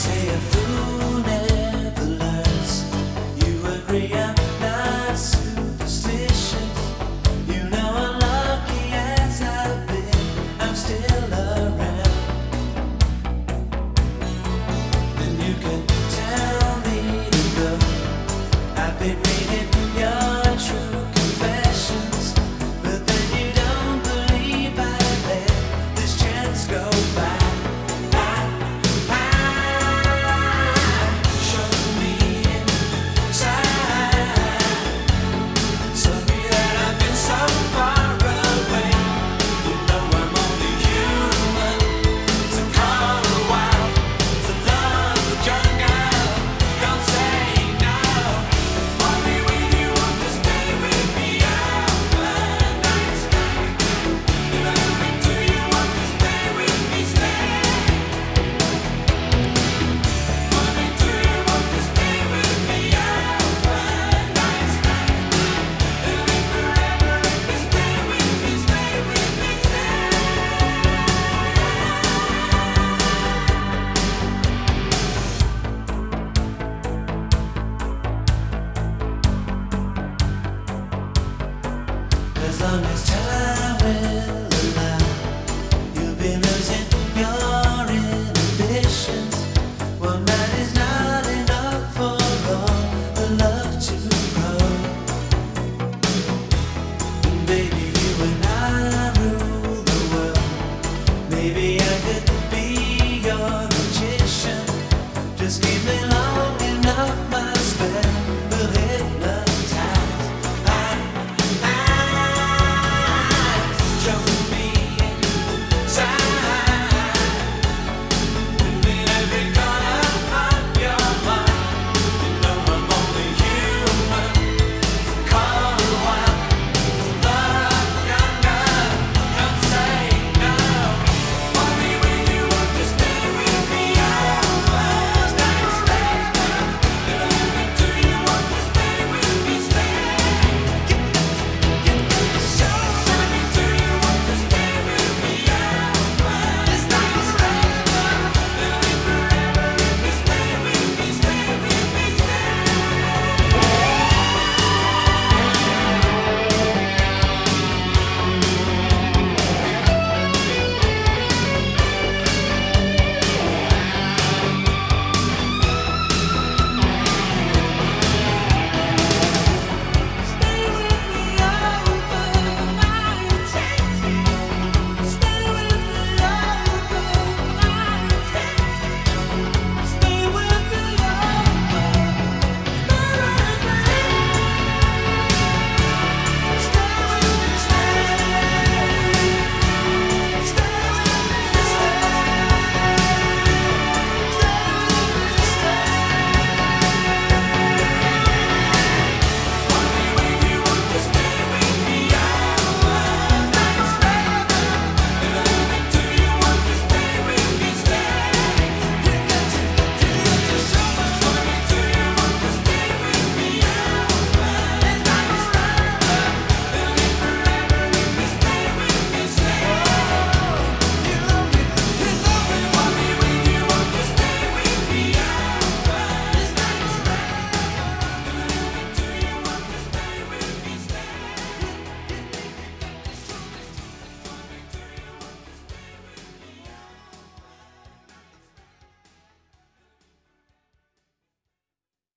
say a fool never learns. You agree I'm not superstitious. You know I'm lucky as I've been. I'm still around. Then you can tell me to go. I've been reading your true confessions, but then you don't believe I let this chance go by. Show me inside. Sorry that I've been so far away. You know I'm only human. So call a while to love the jungle. Don't say no. Only when you want to stay with me overnight. If I only do you want to stay with me, stay. Only do you want to stay with me overnight. It'll be forever if you stay with me, stay with me, stay. As long as time will allow, you'll be losing your inhibitions. One night is not enough for all the love to grow. And baby, you and I rule the world. Maybe I could